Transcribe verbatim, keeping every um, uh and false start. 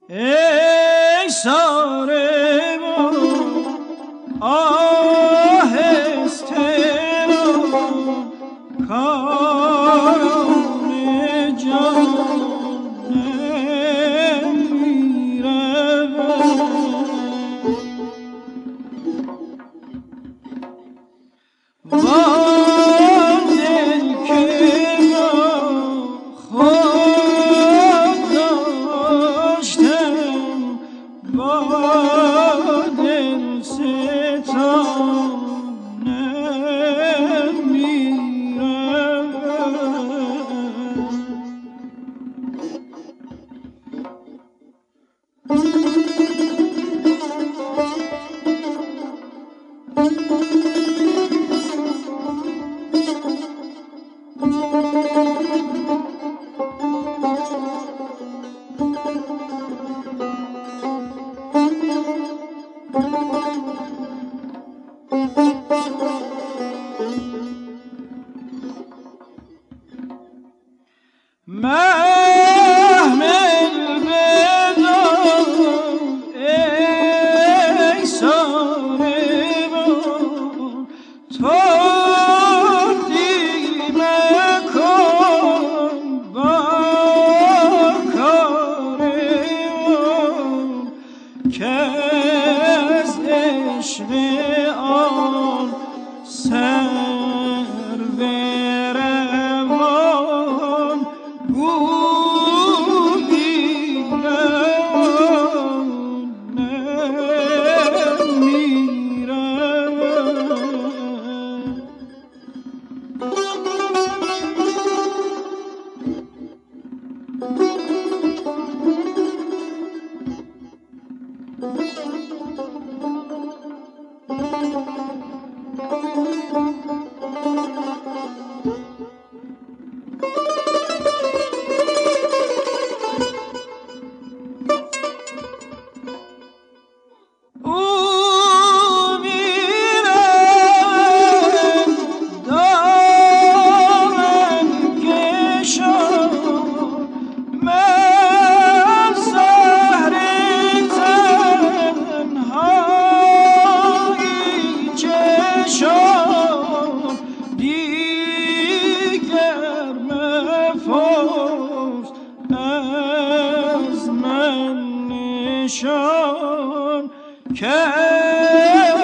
ای ساره و آهسته رو کارون جان نمی رود وان دل که با خود داشتم با دل ستان نمی محمل بدار ای ساره بان تردی مکن با کار آن که از عشق آن سر بروان از من نشان که